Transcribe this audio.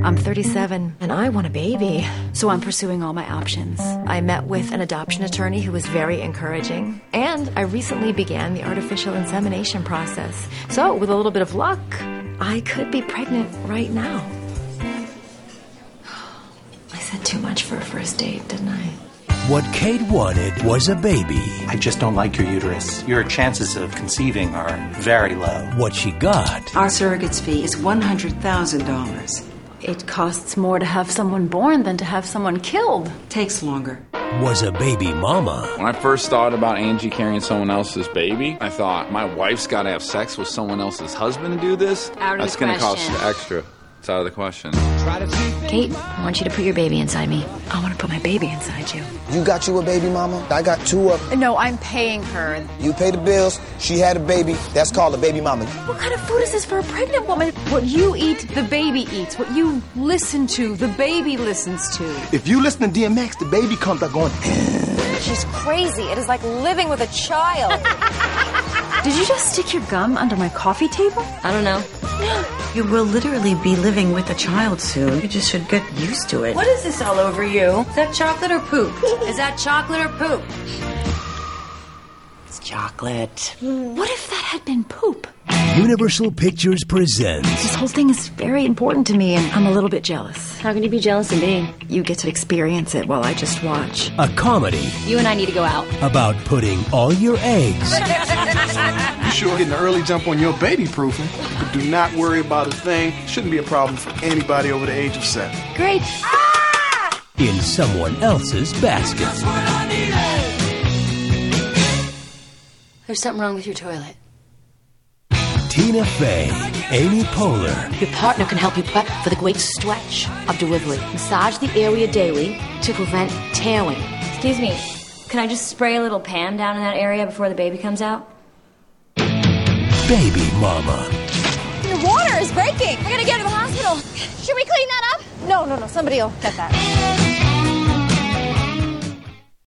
I'm 37, and I want a baby. So I'm pursuing all my options. I met with an adoption attorney who was very encouraging, and I recently began the artificial insemination process. So, with a little bit of luck, I could be pregnant right now. I said too much for a first date, didn't I? What Kate wanted was a baby. I just don't like your uterus. Your chances of conceiving are very low. What she got Our surrogate's fee is $100,000. It costs more to have someone born than to have someone killed. Takes longer. was a baby mama. When I first thought about Angie carrying someone else's baby, I thought, my wife's got to have sex with someone else's husband to do this? That's going to cost extra. It's out of the question. Kate, I want you to put your baby inside me. I want to put my baby inside you. You got you a baby mama? I got two of them. No, I'm paying her. You pay the bills, she had a baby. That's called a baby mama. What kind of food is this for a pregnant woman? What you eat, the baby eats. What you listen to, the baby listens to. If you listen to DMX, the baby comes out going... She's crazy. It is like living with a child. Did you just stick your gum under my coffee table? I don't know. You will literally be living with a child soon. You just should get used to it. What is this all over you? Is that chocolate or poop? Is that chocolate or poop? It's chocolate. What if that had been poop? Universal Pictures presents. This whole thing is very important to me, and I'm a little bit jealous. How can you be jealous of me? You get to experience it while I just watch. A comedy You and I need to go out. about putting all your eggs You sure getting an early jump on your baby proofing. But do not worry about a thing. Shouldn't be a problem for anybody over the age of 7. Great. in someone else's basket. There's something wrong with your toilet. Tina Fey, Amy Poehler, Your partner can help you prep for the great stretch of delivery. Massage the area daily to prevent tearing. Excuse me. Can I just spray a little Pam down in that area before the baby comes out? baby mama. Your water is breaking. We're gonna get to the hospital. Should we clean that up? No. Somebody will get that.